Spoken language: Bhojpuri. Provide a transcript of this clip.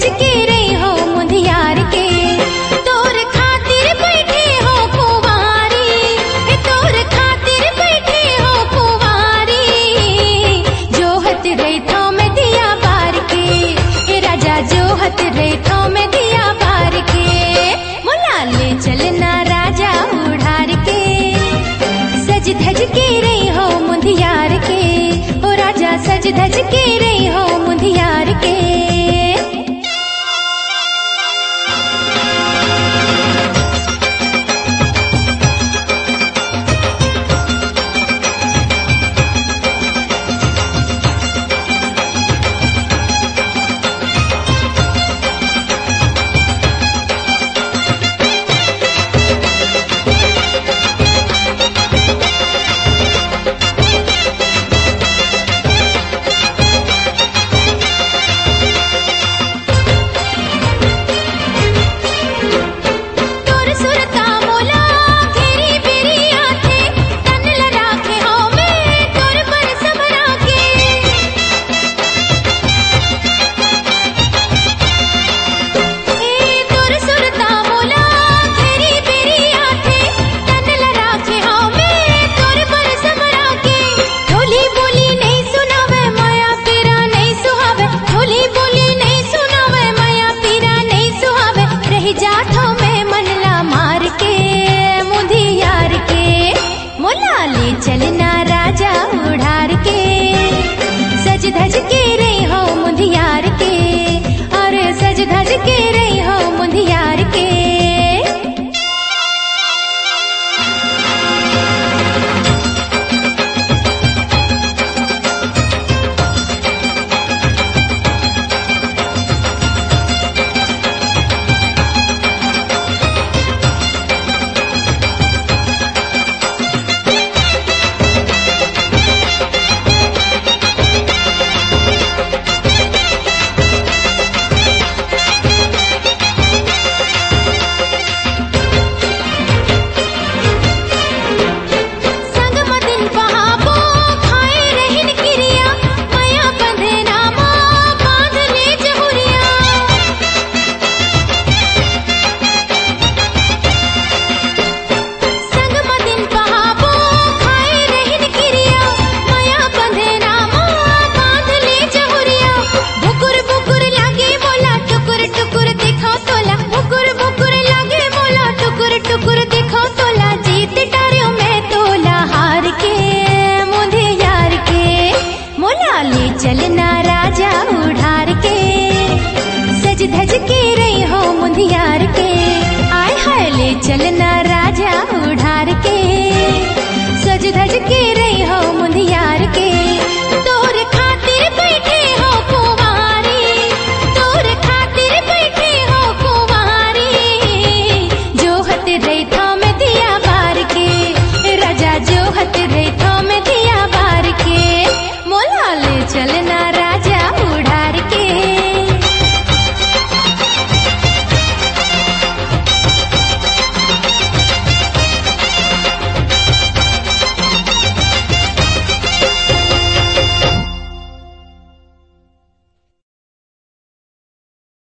के रही हो मुंदियार के, तोर खातिर बैठे हो कुंवारी, तोर खातिर बैठे हो कुंवारी, जोहत रही थो में दिया बार के, राजा जोहत रही थो में दिया बार के, मोला ले चलना राजा उड़ार के, सज धज के रही हो मुंदियार के, ओ राजा सज धज के रही हो मुंदियार के। चलना राजा उड़ार के, सज धज के